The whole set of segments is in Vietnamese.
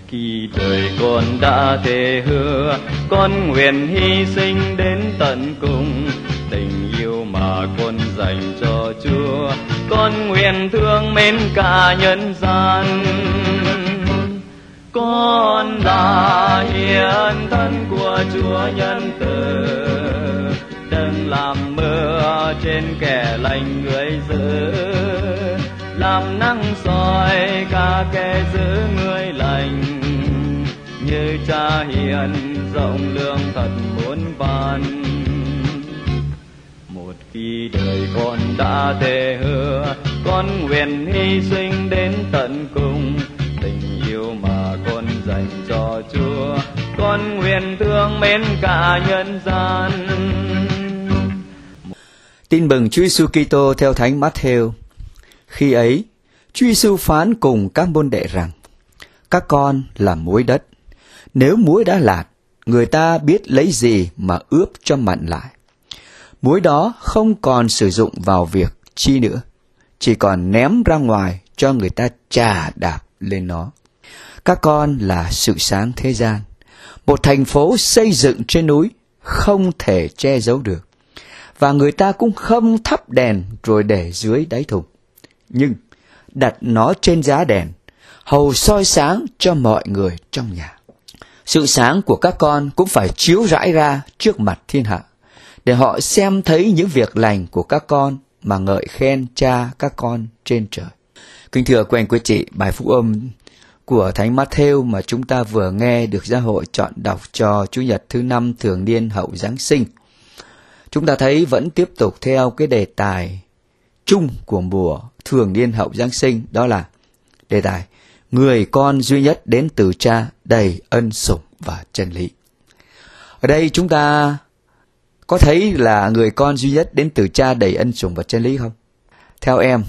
Khi đời con đã thề hứa, con nguyện hy sinh đến tận cùng. Tình yêu mà con dành cho Chúa, con nguyện thương mến cả nhân gian. Con là hiện thân của Chúa nhân từ, đừng làm mưa trên kẻ lành người dữ, làm nắng soi cả kẻ giữ người lành. Như Cha hiền rộng lượng thật muôn vàn, một khi đời con đã thề hứa, con nguyện hy sinh đến tận cùng. Tình yêu mà con dành cho Chúa, con nguyện thương mến cả nhân gian. Tin mừng Chúa Giêsu Kitô theo Thánh Matthew. Khi ấy, Chúa Giêsu phán cùng các môn đệ rằng: các con là muối đất. Nếu muối đã lạt, người ta biết lấy gì mà ướp cho mặn lại. Muối đó không còn sử dụng vào việc chi nữa, chỉ còn ném ra ngoài cho người ta chà đạp lên nó. Các con là sự sáng thế gian. Một thành phố xây dựng trên núi không thể che giấu được, và người ta cũng không thắp đèn rồi để dưới đáy thùng, nhưng đặt nó trên giá đèn, hầu soi sáng cho mọi người trong nhà. Sự sáng của các con cũng phải chiếu rãi ra trước mặt thiên hạ, để họ xem thấy những việc lành của các con mà ngợi khen Cha các con trên trời. Kính thưa quý anh quý chị, bài phúc âm của Thánh Matthew mà chúng ta vừa nghe được giáo hội chọn đọc cho Chủ nhật thứ 5 thường niên hậu Giáng sinh. Chúng ta thấy vẫn tiếp tục theo cái đề tài chung của mùa thường niên hậu Giáng sinh, đó là đề tài người con duy nhất đến từ Cha đầy ân sủng và chân lý. Ở đây chúng ta có thấy là người con duy nhất đến từ Cha đầy ân sủng và chân lý không? Theo em,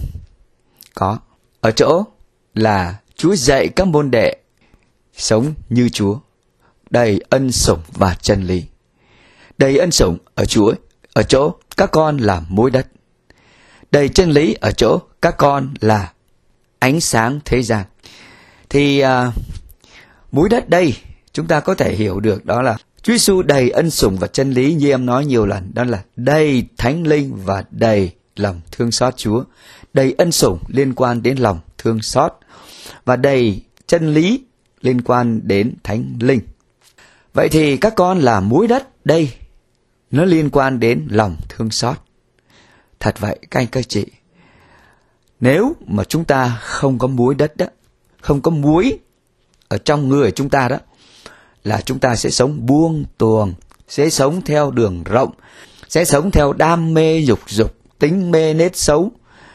có. Ở chỗ là Chúa dạy các môn đệ sống như Chúa, đầy ân sủng và chân lý. Đầy ân sủng ở Chúa, ở chỗ các con là muối đất. Đầy chân lý ở chỗ các con là ánh sáng thế gian. Thì muối đất đây chúng ta có thể hiểu được đó là Chúa Giêsu đầy ân sủng và chân lý, như em nói nhiều lần, đó là đầy Thánh Linh và đầy lòng thương xót Chúa. Đầy ân sủng liên quan đến lòng thương xót, và đầy chân lý liên quan đến Thánh Linh. Vậy thì các con là muối đất đây, nó liên quan đến lòng thương xót. Thật vậy các anh các chị, nếu mà chúng ta không có muối đất đó, không có muối ở trong người chúng ta đó, là chúng ta sẽ sống buông tuồng, sẽ sống theo đường rộng, sẽ sống theo đam mê dục dục, tính mê nết xấu,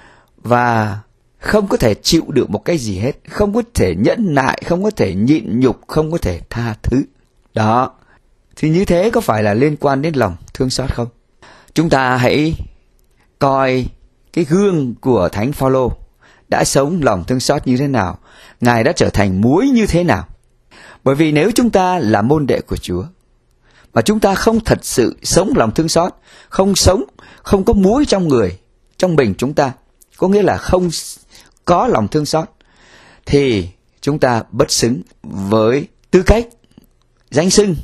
và không có thể chịu được một cái gì hết, không có thể nhẫn nại, không có thể nhịn nhục, không có thể tha thứ. Đó, thì như thế có phải là liên quan đến lòng thương xót không? Chúng ta hãy coi cái gương của Thánh Phaolô đã sống lòng thương xót như thế nào, Ngài đã trở thành muối như thế nào. Bởi vì nếu chúng ta là môn đệ của Chúa, mà chúng ta không thật sự sống lòng thương xót, không có muối trong người, trong mình chúng ta, có nghĩa là không có lòng thương xót, thì chúng ta bất xứng với tư cách danh xưng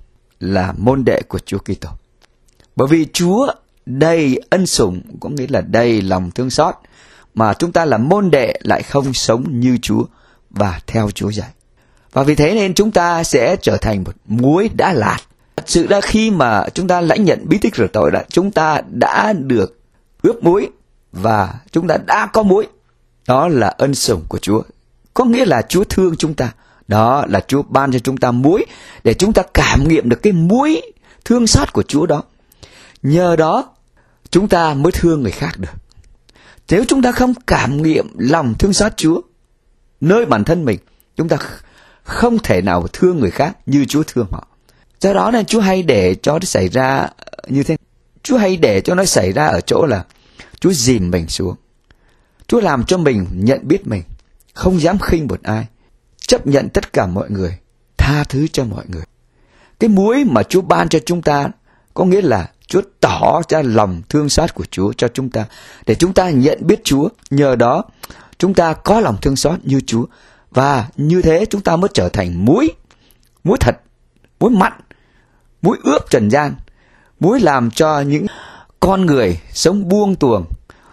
là môn đệ của Chúa Kitô. Bởi vì Chúa đầy ân sủng, có nghĩa là đầy lòng thương xót, mà chúng ta là môn đệ lại không sống như Chúa và theo Chúa dạy. Và vì thế nên chúng ta sẽ trở thành một muối đã lạt. Thật sự là khi mà chúng ta lãnh nhận bí tích rửa tội, là chúng ta đã được ướp muối và chúng ta đã có muối. Đó là ân sủng của Chúa. Có nghĩa là Chúa thương chúng ta. Đó là Chúa ban cho chúng ta muối để chúng ta cảm nghiệm được cái muối thương xót của Chúa đó. Nhờ đó chúng ta mới thương người khác được. Nếu chúng ta không cảm nghiệm lòng thương xót Chúa nơi bản thân mình, chúng ta không thể nào thương người khác như Chúa thương họ. Do đó nên Chúa hay để cho nó xảy ra như thế. Chúa hay để cho nó xảy ra ở chỗ là Chúa dìm mình xuống. Chúa làm cho mình nhận biết mình, không dám khinh một ai, chấp nhận tất cả mọi người, tha thứ cho mọi người. Cái muối mà Chúa ban cho chúng ta có nghĩa là Chúa tỏ ra lòng thương xót của Chúa cho chúng ta, để chúng ta nhận biết Chúa. Nhờ đó chúng ta có lòng thương xót như Chúa, Và như thế chúng ta mới trở thành muối thật, muối mặn, muối ướp trần gian, muối làm cho những con người sống buông tuồng,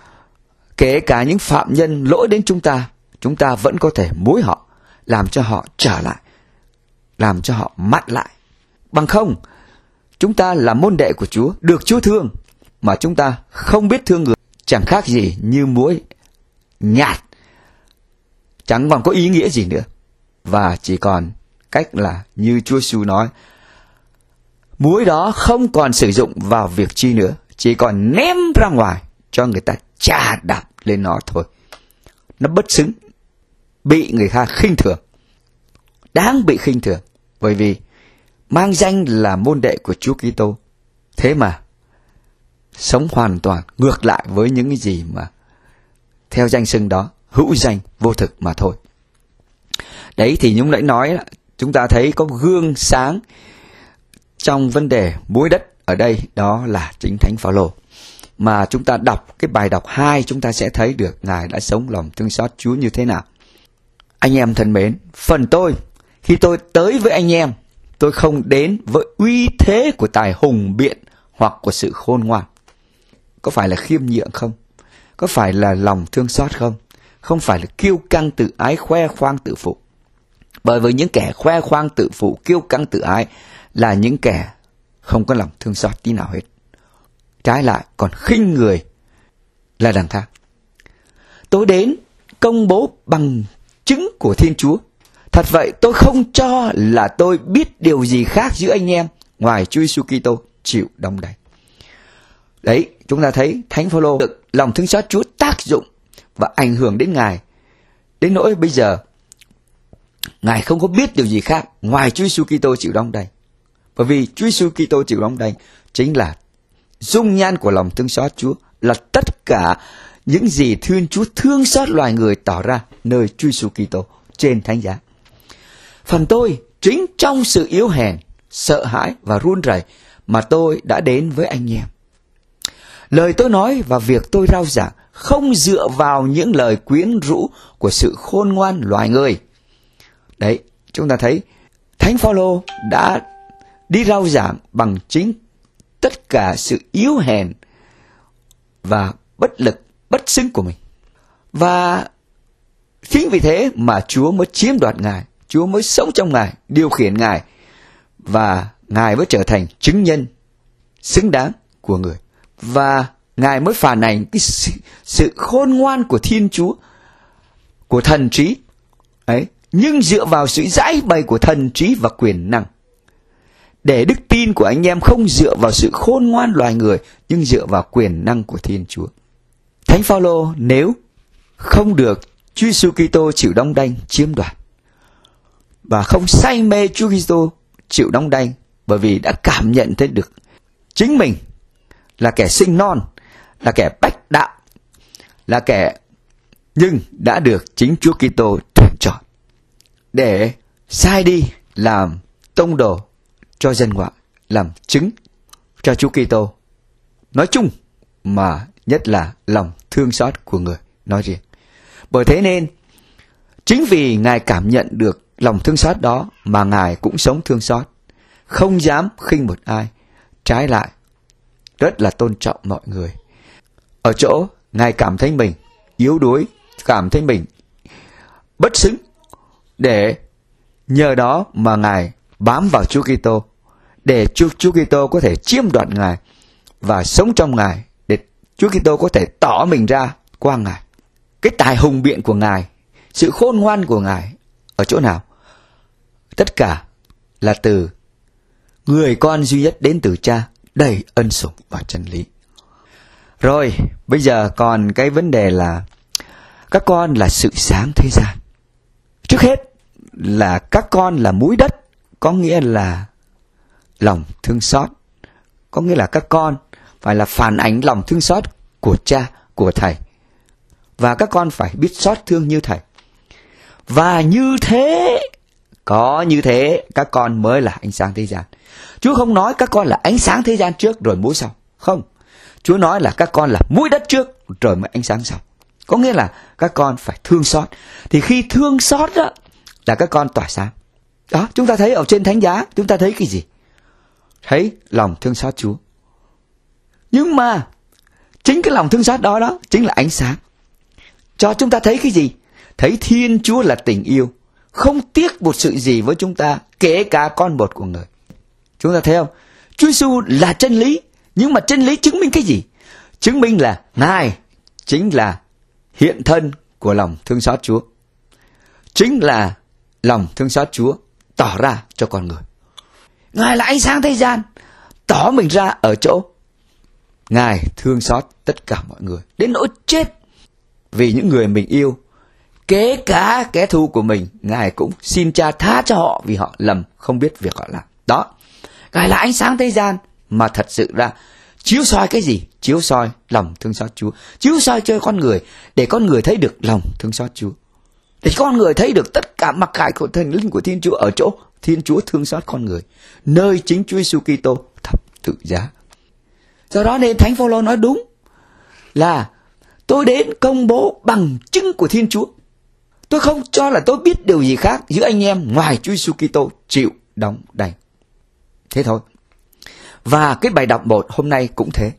kể cả những phạm nhân lỗi đến chúng ta vẫn có thể muối họ, làm cho họ trở lại, làm cho họ mặn lại. Bằng không, chúng ta là môn đệ của Chúa, được Chúa thương, mà chúng ta không biết thương người, chẳng khác gì như muối nhạt, chẳng còn có ý nghĩa gì nữa. Và chỉ còn cách là như Chúa Giêsu nói, muối đó không còn sử dụng vào việc chi nữa, chỉ còn ném ra ngoài cho người ta chà đạp lên nó thôi. Nó bất xứng, bị người khác khinh thường, đáng bị khinh thường, bởi vì mang danh là môn đệ của Chúa Kitô, thế mà sống hoàn toàn ngược lại với những cái gì mà theo danh xưng đó, hữu danh vô thực mà thôi. Đấy thì Nhung đã nói, chúng ta thấy có gương sáng trong vấn đề muối đất ở đây, đó là chính Thánh Phaolô. Mà chúng ta đọc cái bài đọc 2, chúng ta sẽ thấy được Ngài đã sống lòng thương xót Chúa như thế nào. Anh em thân mến, phần tôi, khi tôi tới với anh em, tôi không đến với uy thế của tài hùng biện hoặc của sự khôn ngoan. Có phải là khiêm nhượng không? Có phải là lòng thương xót không? Không phải là kiêu căng tự ái, khoe khoang tự phụ. Bởi vì những kẻ khoe khoang tự phụ, kiêu căng tự ái là những kẻ không có lòng thương xót tí nào hết. Trái lại còn khinh người là đằng khác. Tôi đến công bố bằng chứng của Thiên Chúa. Thật vậy, tôi không cho là tôi biết điều gì khác giữa anh em ngoài Chúa Giêsu Kitô chịu đóng đày. Đấy, chúng ta thấy Thánh Phaolô được lòng thương xót Chúa tác dụng và ảnh hưởng đến Ngài. Đến nỗi bây giờ Ngài không có biết điều gì khác ngoài Chúa Giêsu Kitô chịu đóng đày. Bởi vì Chúa Giêsu Kitô chịu đóng đày chính là dung nhan của lòng thương xót Chúa, là tất cả những gì Thiên Chúa thương xót loài người tỏ ra nơi Chúa Giêsu Kitô trên thánh giá. Phần tôi, chính trong sự yếu hèn, sợ hãi và run rẩy mà tôi đã đến với anh em. Lời tôi nói và việc tôi rao giảng không dựa vào những lời quyến rũ của sự khôn ngoan loài người. Đấy, chúng ta thấy Thánh Phaolô đã đi rao giảng bằng chính tất cả sự yếu hèn và bất lực, bất xứng của mình. Và chính vì thế mà Chúa mới chiếm đoạt Ngài, Chúa mới sống trong Ngài, điều khiển Ngài, và Ngài mới trở thành chứng nhân xứng đáng của người. Và Ngài mới phản ảnh cái sự khôn ngoan của Thiên Chúa, của thần trí ấy, nhưng dựa vào sự giải bày của thần trí và quyền năng. Để đức tin của anh em không dựa vào sự khôn ngoan loài người, nhưng dựa vào quyền năng của Thiên Chúa. Thánh Phaolô nếu không được Chúa Giêsu Kitô chịu đóng đanh chiếm đoạt, và không say mê Chúa Kitô chịu đóng đanh, bởi vì đã cảm nhận thấy được chính mình là kẻ sinh non, là kẻ bách đạo, là kẻ nhưng đã được chính Chúa Kitô tuyển chọn để sai đi làm tông đồ cho dân ngoại, làm chứng cho Chúa Kitô nói chung, mà nhất là lòng thương xót của người nói riêng. Bởi thế nên chính vì Ngài cảm nhận được lòng thương xót đó mà Ngài cũng sống thương xót, không dám khinh một ai, trái lại rất là tôn trọng mọi người. Ở chỗ Ngài cảm thấy mình yếu đuối, cảm thấy mình bất xứng, để nhờ đó mà Ngài bám vào Chúa Kitô, để Chúa Kitô có thể chiếm đoạt Ngài và sống trong Ngài, để Chúa Kitô có thể tỏ mình ra qua Ngài. Cái tài hùng biện của Ngài, sự khôn ngoan của Ngài ở chỗ nào? Tất cả là từ người con duy nhất đến từ Cha, đầy ân sủng và chân lý. Rồi, bây giờ còn cái vấn đề là các con là sự sáng thế gian. Trước hết là các con là muối đất, có nghĩa là lòng thương xót. Có nghĩa là các con phải là phản ánh lòng thương xót của Cha, của Thầy. Và các con phải biết xót thương như Thầy. Và như thế, có như thế các con mới là ánh sáng thế gian. Chúa không nói các con là ánh sáng thế gian trước rồi muối sau. Không. Chúa nói là các con là muối đất trước rồi mới ánh sáng sau. Có nghĩa là các con phải thương xót. Thì khi thương xót đó, là các con tỏa sáng. Đó, chúng ta thấy ở trên thánh giá, chúng ta thấy cái gì? Thấy lòng thương xót Chúa. Nhưng mà chính cái lòng thương xót đó chính là ánh sáng. Cho chúng ta thấy cái gì? Thấy Thiên Chúa là tình yêu, không tiếc một sự gì với chúng ta, kể cả con một của người. Chúng ta thấy không? Chúa Giêsu là chân lý, nhưng mà chân lý chứng minh cái gì? Chứng minh là Ngài chính là hiện thân của lòng thương xót Chúa. Chính là lòng thương xót Chúa tỏ ra cho con người. Ngài là ánh sáng thế gian, tỏ mình ra ở chỗ Ngài thương xót tất cả mọi người, đến nỗi chết vì những người mình yêu. Kể cả kẻ thù của mình, Ngài cũng xin Cha tha cho họ vì họ lầm, không biết việc họ làm. Đó, Ngài là ánh sáng thế gian, mà thật sự ra chiếu soi cái gì? Chiếu soi lòng thương xót Chúa, chiếu soi cho con người, để con người thấy được lòng thương xót Chúa, để con người thấy được tất cả mặc khải của thần linh của Thiên Chúa ở chỗ Thiên Chúa thương xót con người, nơi chính Chúa Giêsu Kitô thập tự giá. Do đó nên Thánh Phaolô nói đúng là tôi đến công bố bằng chứng của Thiên Chúa. Tôi không cho là tôi biết điều gì khác giữa anh em ngoài Chúa Giêsu Kitô chịu đóng đành. Thế thôi. Và cái bài đọc 1 hôm nay cũng thế.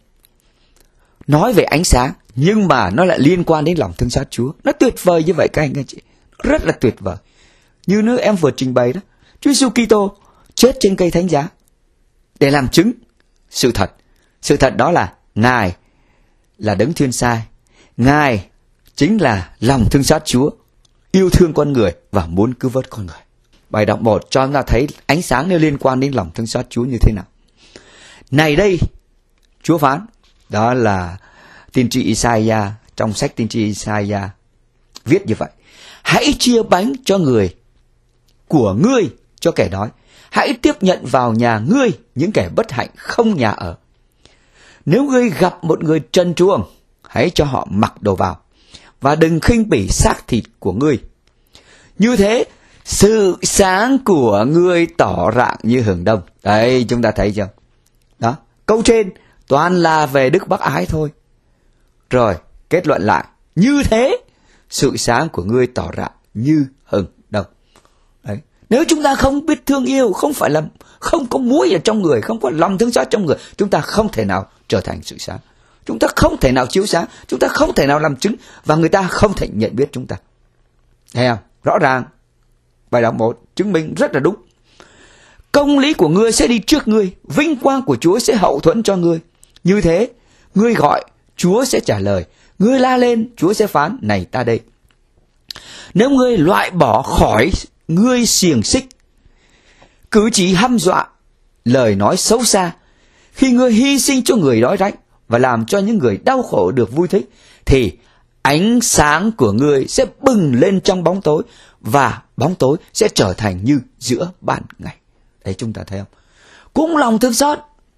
Nói về ánh sáng, nhưng mà nó lại liên quan đến lòng thương xót Chúa. Nó tuyệt vời như vậy các anh chị. Rất là tuyệt vời. Như nước em vừa trình bày đó. Chúa Giêsu Kitô chết trên cây thánh giá để làm chứng sự thật. Sự thật đó là Ngài là đấng thiên sai. Ngài chính là lòng thương xót Chúa, yêu thương con người và muốn cứu vớt con người. Bài đọc 1 cho chúng ta thấy ánh sáng nó liên quan đến lòng thương xót Chúa như thế nào. Này đây, Chúa phán, đó là tiên tri Isaiah, trong sách tiên tri Isaiah viết như vậy. Hãy chia bánh cho người của ngươi cho kẻ đói. Hãy tiếp nhận vào nhà ngươi những kẻ bất hạnh không nhà ở. Nếu ngươi gặp một người trần truồng, hãy cho họ mặc đồ vào, và đừng khinh bỉ xác thịt của ngươi. Như thế, sự sáng của ngươi tỏ rạng như hừng đông. Đấy, chúng ta thấy chưa? Đó, câu trên toàn là về đức bác ái thôi. Rồi, kết luận lại. Như thế, sự sáng của ngươi tỏ rạng như hừng đông. Đấy. Nếu chúng ta không biết thương yêu, không phải là không có muối ở trong người, không có lòng thương xót trong người, chúng ta không thể nào trở thành sự sáng. Chúng ta không thể nào chiếu sáng, chúng ta không thể nào làm chứng, và người ta không thể nhận biết chúng ta. Thấy không? Rõ ràng, bài đọc 1 chứng minh rất là đúng. Công lý của ngươi sẽ đi trước ngươi, vinh quang của Chúa sẽ hậu thuẫn cho ngươi. Như thế, ngươi gọi, Chúa sẽ trả lời. Ngươi la lên, Chúa sẽ phán, này ta đây. Nếu ngươi loại bỏ khỏi ngươi xiềng xích, cử chỉ hăm dọa, lời nói xấu xa, khi ngươi hy sinh cho người đói rách và làm cho những người đau khổ được vui thích, thì ánh sáng của ngươi sẽ bừng lên trong bóng tối, và bóng tối sẽ trở thành như giữa ban ngày. Đấy, chúng ta thấy không? Cũng lòng thương xót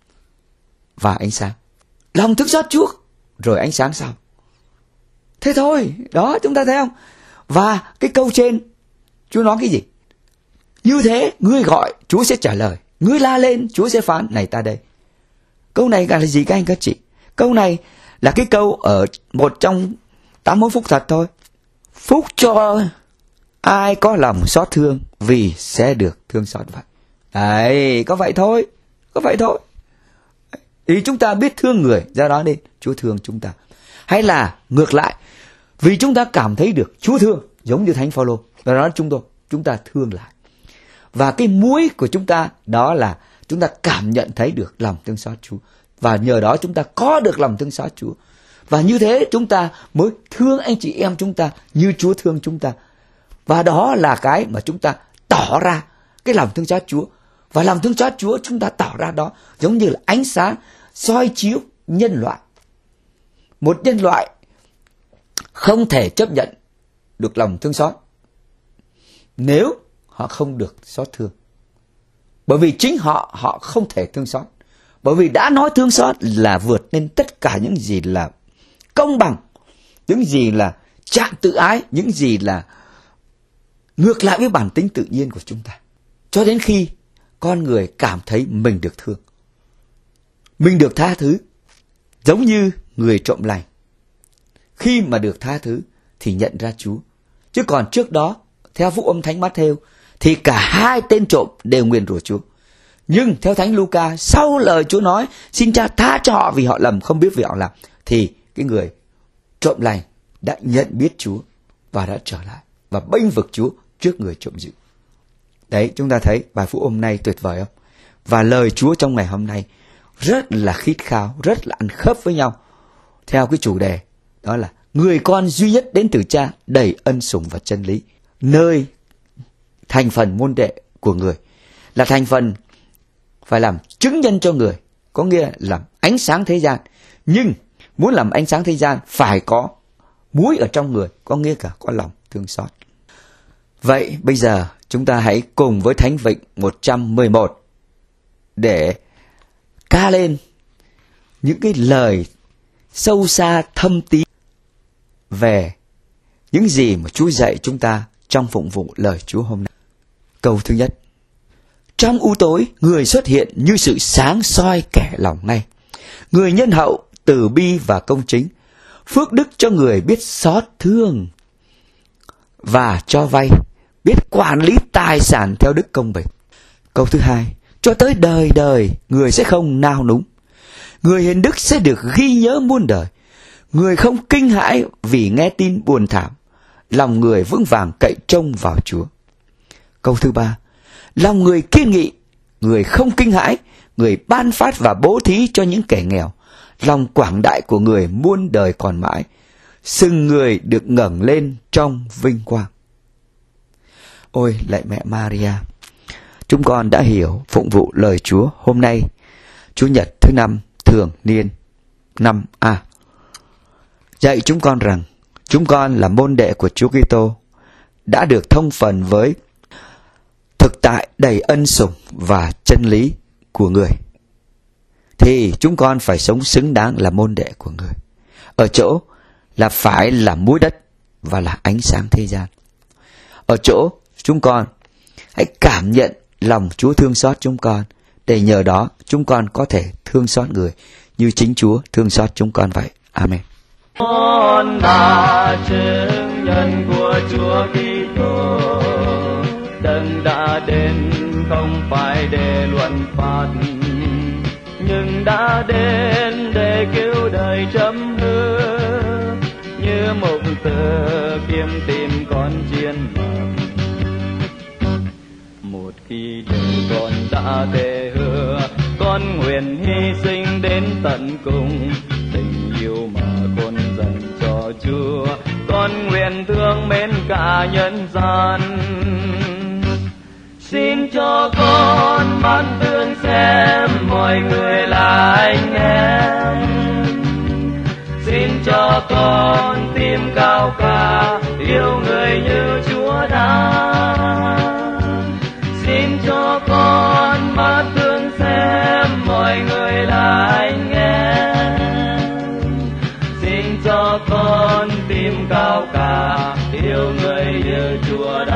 và ánh sáng. Lòng thương xót trước, rồi ánh sáng sau. Thế thôi, đó, chúng ta thấy không? Và cái câu trên, Chúa nói cái gì? Như thế, ngươi gọi, Chúa sẽ trả lời. Ngươi la lên, Chúa sẽ phán, này ta đây. Câu này là gì các anh các chị? Câu này là cái câu ở một trong 81 phúc thật thôi. Phúc cho ai có lòng xót thương, vì sẽ được thương xót vậy. Đấy, có vậy thôi. Có vậy thôi. Ý chúng ta biết thương người, do đó nên Chúa thương chúng ta. Hay là ngược lại, vì chúng ta cảm thấy được Chúa thương, giống như Thánh Phaolô, do đó chúng ta thương lại. Và cái muối của chúng ta đó là chúng ta cảm nhận thấy được lòng thương xót Chúa. Và nhờ đó chúng ta có được lòng thương xót Chúa. Và như thế chúng ta mới thương anh chị em chúng ta như Chúa thương chúng ta. Và đó là cái mà chúng ta tỏ ra cái lòng thương xót Chúa. Và lòng thương xót Chúa chúng ta tỏ ra đó giống như là ánh sáng soi chiếu nhân loại. Một nhân loại không thể chấp nhận được lòng thương xót nếu họ không được xót thương. Bởi vì chính họ không thể thương xót. Bởi vì đã nói thương xót là vượt lên tất cả những gì là công bằng, những gì là trạng tự ái, những gì là ngược lại với bản tính tự nhiên của chúng ta. Cho đến khi con người cảm thấy mình được thương, mình được tha thứ, giống như người trộm lành. Khi mà được tha thứ thì nhận ra Chúa. Chứ còn trước đó theo phúc âm Thánh Mát-thêu thì cả hai tên trộm đều nguyền rủa Chúa. Nhưng theo Thánh Luca, sau lời Chúa nói xin Cha tha cho họ vì họ lầm không biết việc họ làm, thì cái người trộm lành đã nhận biết Chúa và đã trở lại và bênh vực Chúa trước người trộm dữ. Đấy, chúng ta thấy bài phúc âm này tuyệt vời không? Và lời Chúa trong ngày hôm nay rất là khít khao, rất là ăn khớp với nhau theo cái chủ đề đó là người con duy nhất đến từ Cha, đầy ân sủng và chân lý. Nơi thành phần môn đệ của người là thành phần phải làm chứng nhân cho người, có nghĩa là làm ánh sáng thế gian. Nhưng muốn làm ánh sáng thế gian phải có muối ở trong người, có nghĩa cả có lòng thương xót. Vậy bây giờ chúng ta hãy cùng với Thánh Vịnh 111 để ca lên những cái lời sâu xa thâm tín về những gì mà Chúa dạy chúng ta trong phụng vụ lời Chúa hôm nay. Câu thứ nhất: trong u tối, người xuất hiện như sự sáng soi kẻ lòng ngay. Người nhân hậu, từ bi và công chính, phước đức cho người biết xót thương và cho vay, biết quản lý tài sản theo đức công bình. Câu thứ hai: cho tới đời đời, người sẽ không nao núng. Người hiền đức sẽ được ghi nhớ muôn đời. Người không kinh hãi vì nghe tin buồn thảm. Lòng người vững vàng cậy trông vào Chúa. Câu thứ ba: lòng người kiên nghị, người không kinh hãi, người ban phát và bố thí cho những kẻ nghèo. Lòng quảng đại của người muôn đời còn mãi. Sừng người được ngẩng lên trong vinh quang. Ôi lạy mẹ Maria, chúng con đã hiểu phụng vụ lời Chúa hôm nay, Chủ nhật thứ 5 thường niên 5A. Dạy chúng con rằng chúng con là môn đệ của Chúa Kitô, đã được thông phần với thực tại đầy ân sủng và chân lý của người, thì chúng con phải sống xứng đáng là môn đệ của người, ở chỗ là phải là muối đất và là ánh sáng thế gian. Ở chỗ chúng con hãy cảm nhận lòng Chúa thương xót chúng con, để nhờ đó chúng con có thể thương xót người như chính Chúa thương xót chúng con vậy. Amen. Con là chứng nhân của Chúa Kitô, đấng đã đến không phải để luận phạt, nhưng đã đến để cứu đời chấm hứa, như mục tử kiếm tìm con chiên lầm. Một khi đời con đã thề hứa, con nguyện hy sinh đến tận cùng. Tình yêu mà con dành cho Chúa, con nguyện thương mến cả nhân gian. Xin cho con mắt thương xem mọi người là anh em. Xin cho con tim cao cả yêu người như Chúa đã. Xin cho con mắt thương xem mọi người là anh em. Xin cho con tim cao cả yêu người như Chúa đã.